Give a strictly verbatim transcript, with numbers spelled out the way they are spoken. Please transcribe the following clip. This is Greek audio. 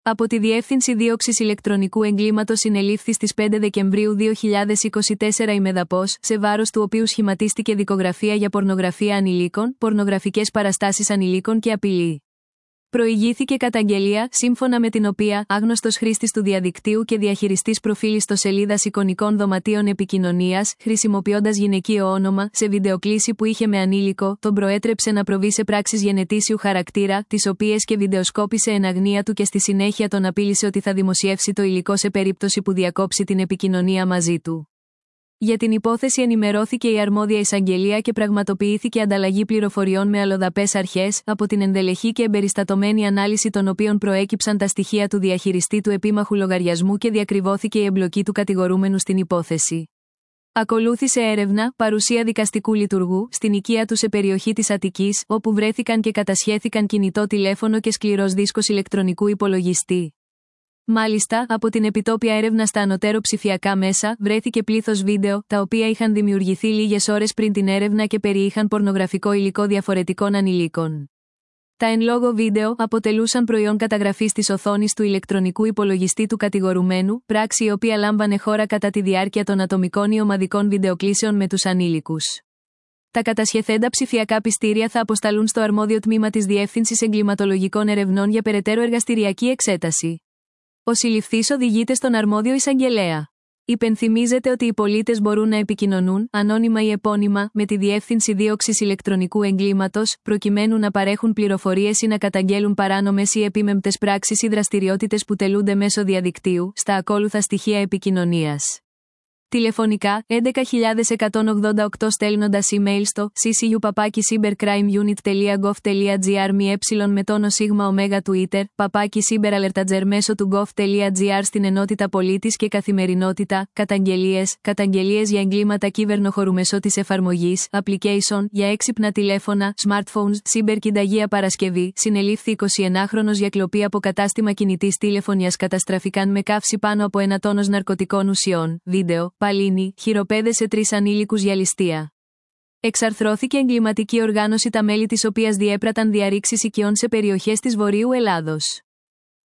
Από τη Διεύθυνση Δίωξης Ηλεκτρονικού Εγκλήματος συνελήφθη στις πέντε Δεκεμβρίου δύο χιλιάδες είκοσι τέσσερα η Μεδαπός, σε βάρος του οποίου σχηματίστηκε δικογραφία για πορνογραφία ανηλίκων, πορνογραφικές παραστάσεις ανηλίκων και απειλή. Προηγήθηκε καταγγελία, σύμφωνα με την οποία άγνωστος χρήστης του διαδικτύου και διαχειριστής προφίλ ιστοσελίδας εικονικών δωματίων επικοινωνίας, χρησιμοποιώντας γυναικείο όνομα, σε βιντεοκλήση που είχε με ανήλικο, τον προέτρεψε να προβεί σε πράξεις γενετήσιου χαρακτήρα, τις οποίες και βιντεοσκόπησε εν αγνία του και στη συνέχεια τον απείλησε ότι θα δημοσιεύσει το υλικό σε περίπτωση που διακόψει την επικοινωνία μαζί του. Για την υπόθεση ενημερώθηκε η αρμόδια εισαγγελία και πραγματοποιήθηκε ανταλλαγή πληροφοριών με αλλοδαπές αρχές, από την ενδελεχή και εμπεριστατωμένη ανάλυση των οποίων προέκυψαν τα στοιχεία του διαχειριστή του επίμαχου λογαριασμού και διακριβώθηκε η εμπλοκή του κατηγορούμενου στην υπόθεση. Ακολούθησε έρευνα, παρουσία δικαστικού λειτουργού, στην οικία του σε περιοχή της Αττικής, όπου βρέθηκαν και κατασχέθηκαν κινητό τηλέφωνο και σκληρός δίσκος ηλεκτρονικού υπολογιστή. Μάλιστα, από την επιτόπια έρευνα στα ανωτέρω ψηφιακά μέσα, βρέθηκε πλήθος βίντεο, τα οποία είχαν δημιουργηθεί λίγες ώρες πριν την έρευνα και περιείχαν πορνογραφικό υλικό διαφορετικών ανηλίκων. Τα εν λόγω βίντεο αποτελούσαν προϊόν καταγραφής της οθόνης του ηλεκτρονικού υπολογιστή του κατηγορουμένου, πράξη η οποία λάμβανε χώρα κατά τη διάρκεια των ατομικών ή ομαδικών βιντεοκλήσεων με τους ανήλικους. Τα κατασχεθέντα ψηφιακά πιστήρια θα αποσταλούν στο αρμόδιο τμήμα της Διεύθυνσης Εγκληματολογικών Ερευνών για περαιτέρω εργαστηριακή εξέταση. Ο συλληφθής οδηγείται στον αρμόδιο εισαγγελέα. Υπενθυμίζεται ότι οι πολίτες μπορούν να επικοινωνούν, ανώνυμα ή επώνυμα, με τη Διεύθυνση Δίωξης Ηλεκτρονικού Εγκλήματος, προκειμένου να παρέχουν πληροφορίες ή να καταγγέλουν παράνομες ή επίμεμπτες πράξεις ή δραστηριότητες που τελούνται μέσω διαδικτύου, στα ακόλουθα στοιχεία επικοινωνίας. Τηλεφωνικά, έντεκα χιλιάδες εκατόν ογδόντα οκτώ στέλνοντας email στο σι σι γιου παπάκι cybercrimeunit τελεία gov τελεία gr μη ε με τόνο σίγμα ωμέγα Twitter, παπάκι cyberalertager μέσω του gov τελεία gr στην ενότητα πολίτης και καθημερινότητα, καταγγελίες, καταγγελίες για εγκλήματα κύβερνοχώρου μέσω της εφαρμογής, application, για έξυπνα τηλέφωνα, smartphones, cyberκυνταγία Παρασκευή, συνελήφθη εικοσιενάχρονος για κλοπή από κατάστημα κινητής τηλεφωνίας καταστραφικάν με καύση πάνω από ένα τόνος ναρκωτικών ουσιών, βίντεο. Παλίνη, χειροπέδεσε τρεις ανήλικους για ληστεία. Εξαρθρώθηκε εγκληματική οργάνωση τα μέλη της οποίας διέπραταν διαρρήξεις οικειών σε περιοχές της Βορείου Ελλάδος.